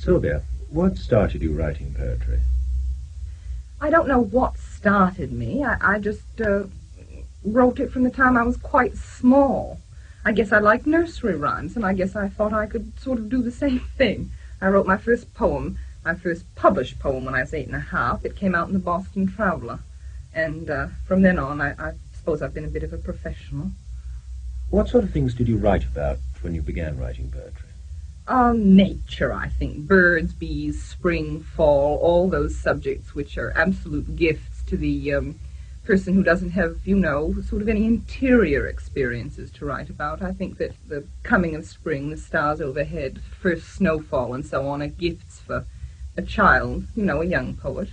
Sylvia, what started you writing poetry? I don't know what started me. I just wrote it from the time I was quite small. I guess I liked nursery rhymes, and I guess I thought I could sort of do the same thing. I wrote my first poem, my first published poem when I was 8 and a half. It came out in the Boston Traveler. And from then on, I suppose I've been a bit of a professional. What sort of things did you write about when you began writing poetry? Nature, I think. Birds, bees, spring, fall, all those subjects which are absolute gifts to the person who doesn't have, sort of any interior experiences to write about. I think that the coming of spring, the stars overhead, first snowfall and so on are gifts for a child, a young poet.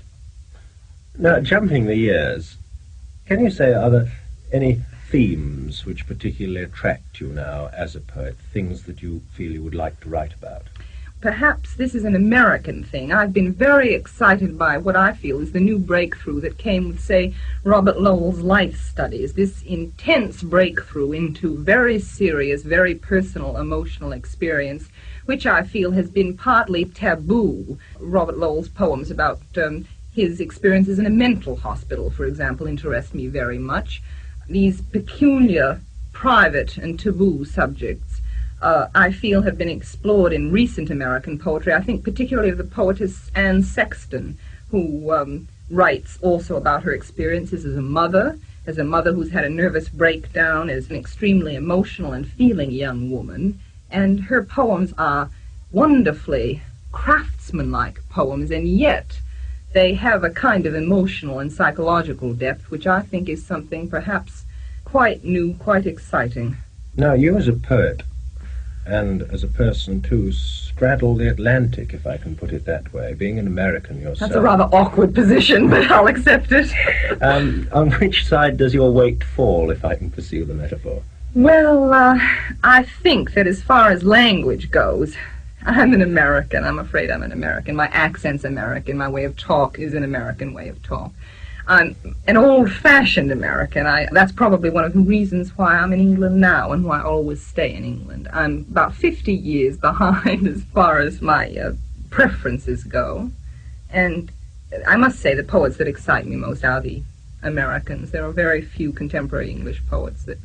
Now, jumping the years, can you say, are there any themes which particularly attract you now as a poet, things that you feel you would like to write about? Perhaps this is an American thing. I've been very excited by what I feel is the new breakthrough that came with, say, Robert Lowell's life studies, this intense breakthrough into very serious, very personal, emotional experience, which I feel has been partly taboo. Robert Lowell's poems about his experiences in a mental hospital, for example, interest me very much. These peculiar, private, and taboo subjects I feel have been explored in recent American poetry. I think particularly of the poetess Anne Sexton, who writes also about her experiences as a mother who's had a nervous breakdown, as an extremely emotional and feeling young woman. And her poems are wonderfully craftsmanlike poems, and yet they have a kind of emotional and psychological depth, which I think is something perhaps quite new, quite exciting. Now, you as a poet, and as a person, too, straddle the Atlantic, if I can put it that way, being an American yourself. That's a rather awkward position, but I'll accept it. On which side does your weight fall, if I can pursue the metaphor? Well, I think that as far as language goes, I'm an American. I'm afraid I'm an American. My accent's American. My way of talk is an American way of talk. I'm an old-fashioned American. That's probably one of the reasons why I'm in England now and why I always stay in England. I'm about 50 years behind as far as my preferences go. And I must say the poets that excite me most are the Americans. There are very few contemporary English poets that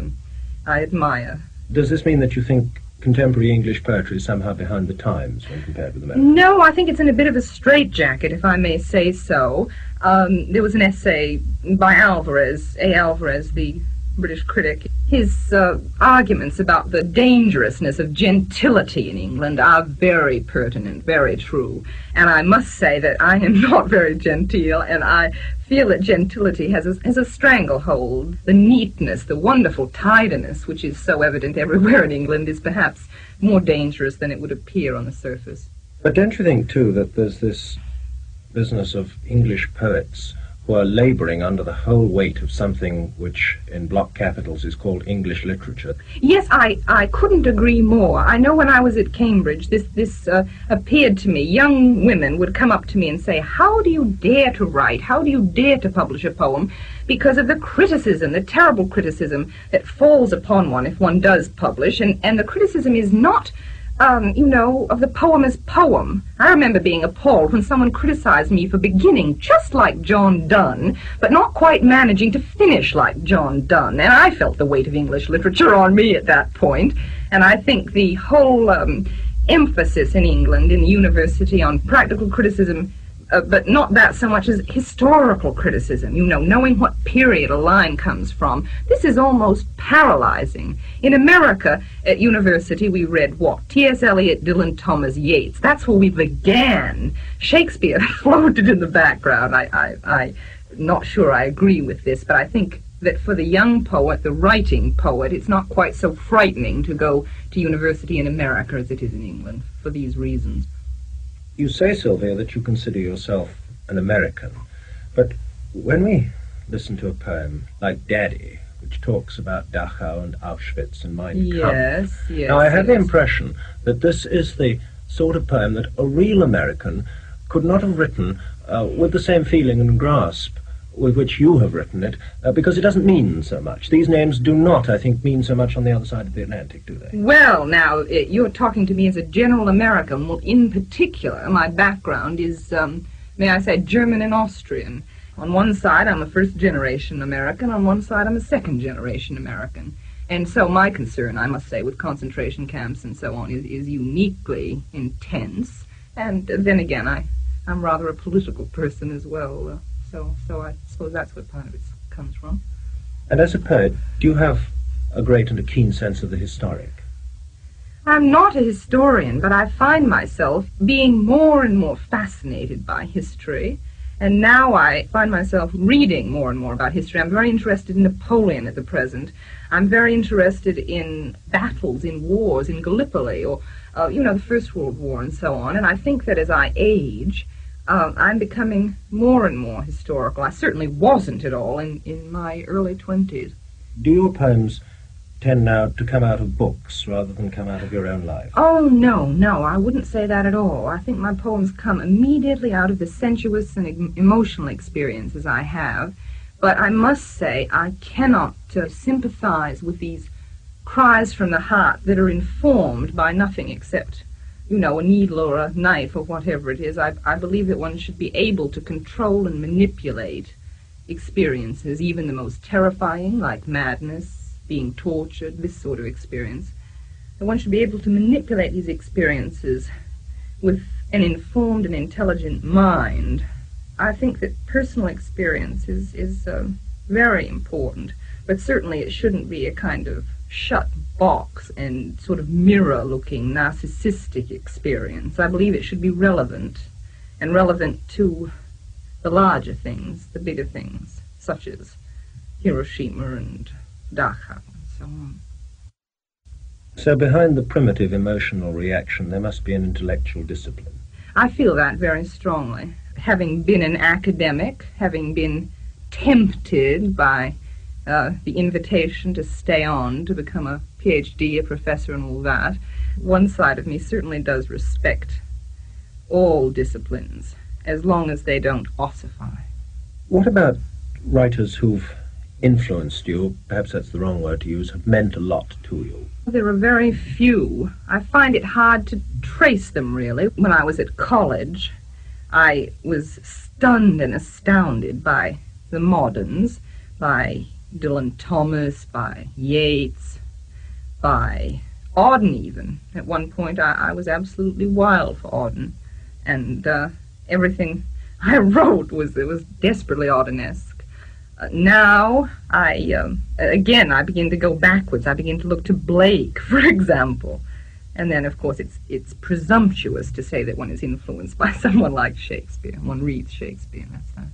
I admire. Does this mean that you think contemporary English poetry is somehow behind the times when compared with American? No, I think it's in a bit of a straitjacket, if I may say so. There was an essay by Alvarez, A. Alvarez, the British critic. His arguments about the dangerousness of gentility in England are very pertinent, very true. And I must say that I am not very genteel, and I feel that gentility has a stranglehold. The neatness, the wonderful tidiness, which is so evident everywhere in England, is perhaps more dangerous than it would appear on the surface. But don't you think, too, that there's this business of English poets who are laboring under the whole weight of something which in block capitals is called English literature? Yes, I couldn't agree more. I know when I was at Cambridge, this appeared to me. Young women would come up to me and say, how do you dare to write? How do you dare to publish a poem? Because of the criticism, the terrible criticism that falls upon one if one does publish. And the criticism is not of the poem as poem. I remember being appalled when someone criticized me for beginning just like John Donne, but not quite managing to finish like John Donne. And I felt the weight of English literature on me at that point. And I think the whole emphasis in England, in the university, on practical criticism, but not that so much as historical criticism, knowing what period a line comes from. This is almost paralyzing. In America, at university, we read what? T.S. Eliot, Dylan Thomas, Yeats. That's where we began. Shakespeare floated in the background. I'm not sure I agree with this, but I think that for the young poet, the writing poet, it's not quite so frightening to go to university in America as it is in England, for these reasons. You say, Sylvia, that you consider yourself an American, but when we listen to a poem like Daddy, which talks about Dachau and Auschwitz and Mein Kampf, now I have the impression that this is the sort of poem that a real American could not have written with the same feeling and grasp with which you have written it, because it doesn't mean so much. These names do not, I think, mean so much on the other side of the Atlantic, do they? Well, now, you're talking to me as a general American. Well, in particular, my background is, may I say, German and Austrian. On one side, I'm a first-generation American. On one side, I'm a second-generation American. And so my concern, I must say, with concentration camps and so on is uniquely intense. And then again, I'm rather a political person as well. So I suppose that's what part of it comes from. And as a poet, do you have a great and a keen sense of the historic? I'm not a historian, but I find myself being more and more fascinated by history. And now I find myself reading more and more about history. I'm very interested in Napoleon at the present. I'm very interested in battles, in wars, in Gallipoli, or, the First World War and so on. And I think that as I age, I'm becoming more and more historical. I certainly wasn't at all in my early 20s. Do your poems tend now to come out of books rather than come out of your own life? Oh, no, I wouldn't say that at all. I think my poems come immediately out of the sensuous and emotional experiences I have. But I must say I cannot sympathize with these cries from the heart that are informed by nothing except, a needle or a knife or whatever it is. I believe that one should be able to control and manipulate experiences, even the most terrifying, like madness, being tortured, this sort of experience. And one should be able to manipulate these experiences with an informed and intelligent mind. I think that personal experience is very important, but certainly it shouldn't be a kind of shut box and sort of mirror-looking, narcissistic experience. I believe it should be relevant, and relevant to the larger things, the bigger things, such as Hiroshima and Dachau and so on. So behind the primitive emotional reaction, there must be an intellectual discipline. I feel that very strongly. Having been an academic, having been tempted by the invitation to stay on, to become a PhD, a professor and all that, one side of me certainly does respect all disciplines, as long as they don't ossify. What about writers who've influenced you, perhaps that's the wrong word to use, have meant a lot to you? There are very few. I find it hard to trace them, really. When I was at college, I was stunned and astounded by the moderns, by Dylan Thomas, by Yeats, by Auden even. At one point, I was absolutely wild for Auden, and everything I wrote was desperately Audenesque. Now, I begin to go backwards. I begin to look to Blake, for example. And then, of course, it's presumptuous to say that one is influenced by someone like Shakespeare. One reads Shakespeare, that's that.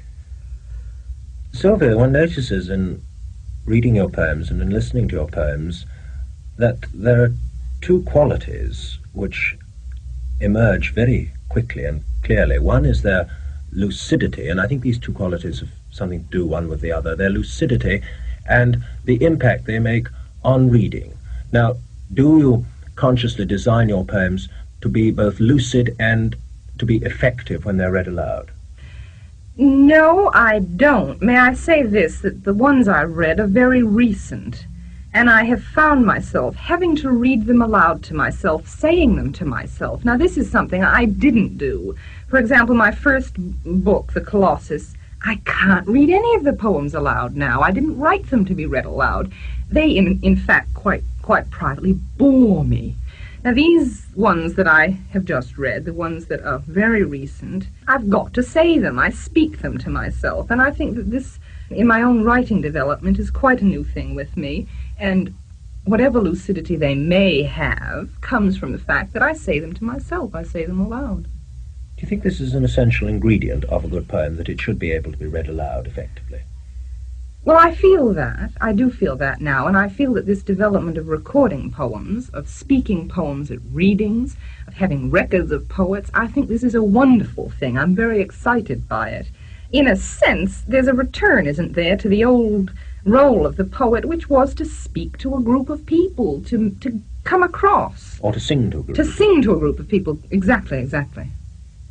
Sylvia, one notices in reading your poems and in listening to your poems that there are two qualities which emerge very quickly and clearly. One is their lucidity, and I think these two qualities have something to do one with the other. Their lucidity and the impact they make on reading. Now, do you consciously design your poems to be both lucid and to be effective when they're read aloud? No, I don't. May I say this, that the ones I read are very recent, and I have found myself having to read them aloud to myself, saying them to myself. Now, this is something I didn't do. For example, my first book, The Colossus, I can't read any of the poems aloud now. I didn't write them to be read aloud. They, in fact, quite privately bore me. Now, these ones that I have just read, the ones that are very recent, I've got to say them. I speak them to myself. And I think that this, in my own writing development, is quite a new thing with me. And whatever lucidity they may have comes from the fact that I say them to myself. I say them aloud. Do you think this is an essential ingredient of a good poem, that it should be able to be read aloud effectively? Well, I feel that. I do feel that now, and I feel that this development of recording poems, of speaking poems at readings, of having records of poets, I think this is a wonderful thing. I'm very excited by it. In a sense, there's a return, isn't there, to the old role of the poet, which was to speak to a group of people, to come across. Or to sing to a group. To sing to a group of people, exactly.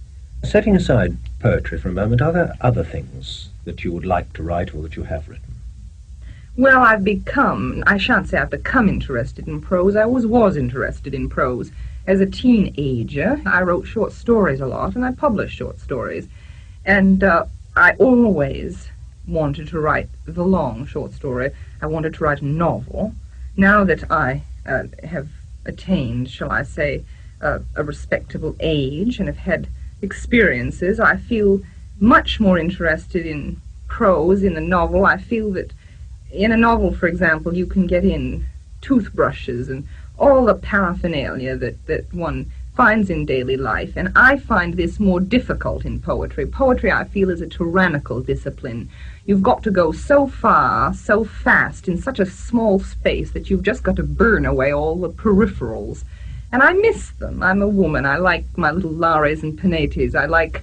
Setting aside poetry for a moment, are there other things that you would like to write or that you have written? Well, I shan't say I've become interested in prose. I always was interested in prose. As a teenager, I wrote short stories a lot, and I published short stories. And I always wanted to write the long short story. I wanted to write a novel. Now that I have attained, shall I say, a respectable age and have had experiences, I feel much more interested in prose, in the novel. I feel that in a novel, for example, you can get in toothbrushes and all the paraphernalia that one finds in daily life, and I find this more difficult in poetry. Poetry, I feel, is a tyrannical discipline. You've got to go so far, so fast, in such a small space that you've just got to burn away all the peripherals. And I miss them. I'm a woman. I like my little lares and penates. I like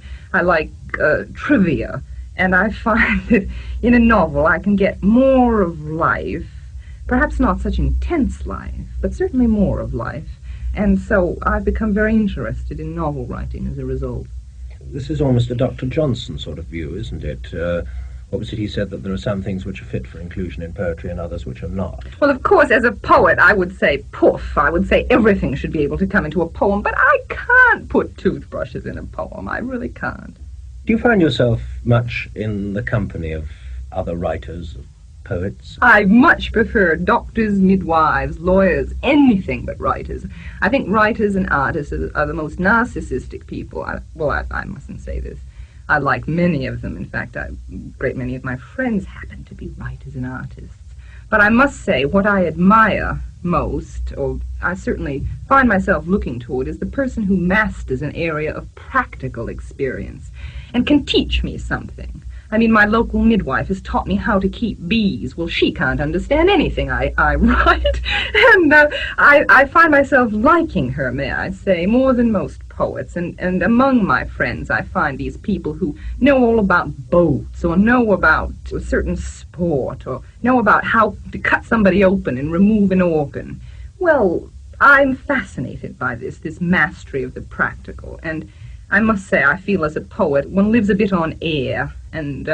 trivia. And I find that in a novel I can get more of life, perhaps not such intense life, but certainly more of life. And so I've become very interested in novel writing as a result. This is almost a Dr. Johnson sort of view, isn't it? What was it he said, that there are some things which are fit for inclusion in poetry and others which are not? Well, of course, as a poet, I would say poof. I would say everything should be able to come into a poem, but I can't put toothbrushes in a poem. I really can't. Do you find yourself much in the company of other writers, of poets? I much prefer doctors, midwives, lawyers, anything but writers. I think writers and artists are the most narcissistic people. I mustn't say this. I like many of them. In fact, a great many of my friends happen to be writers and artists. But I must say, what I admire most, or I certainly find myself looking toward, is the person who masters an area of practical experience and can teach me something. I mean, my local midwife has taught me how to keep bees. Well, she can't understand anything I write. And I find myself liking her, may I say, more than most poets. And among my friends, I find these people who know all about boats, or know about a certain sport, or know about how to cut somebody open and remove an organ. Well, I'm fascinated by this mastery of the practical. And I must say, I feel as a poet, one lives a bit on air, and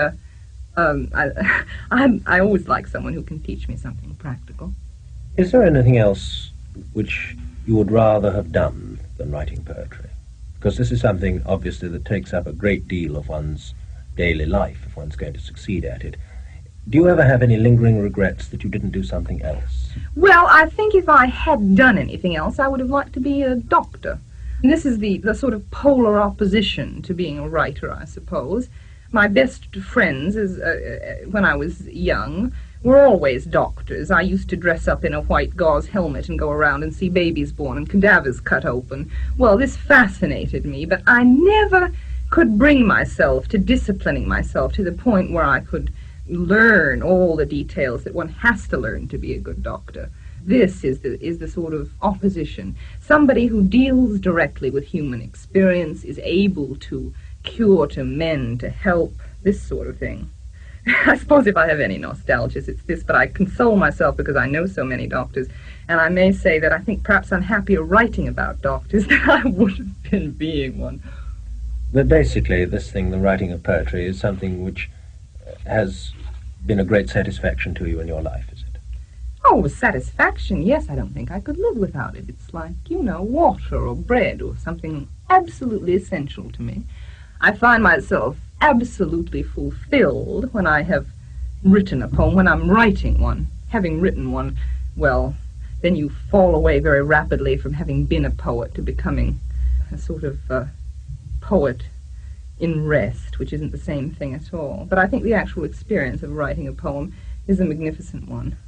I always like someone who can teach me something practical. Is there anything else which you would rather have done than writing poetry? Because this is something, obviously, that takes up a great deal of one's daily life if one's going to succeed at it. Do you ever have any lingering regrets that you didn't do something else? Well, I think if I had done anything else, I would have liked to be a doctor. And this is the sort of polar opposition to being a writer, I suppose. My best friends, when I was young, were always doctors. I used to dress up in a white gauze helmet and go around and see babies born and cadavers cut open. Well, this fascinated me, but I never could bring myself to disciplining myself to the point where I could learn all the details that one has to learn to be a good doctor. This is the sort of opposition. Somebody who deals directly with human experience is able to cure, to mend, to help, this sort of thing. I suppose if I have any nostalgia, it's this, but I console myself because I know so many doctors, and I may say that I think perhaps I'm happier writing about doctors than I would have been being one. But basically, this thing, the writing of poetry, is something which has been a great satisfaction to you in your life, is it? Oh, satisfaction, yes, I don't think I could live without it. It's like, water or bread or something absolutely essential to me. I find myself absolutely fulfilled when I have written a poem, when I'm writing one. Having written one, well, then you fall away very rapidly from having been a poet to becoming a sort of poet in rest, which isn't the same thing at all. But I think the actual experience of writing a poem is a magnificent one.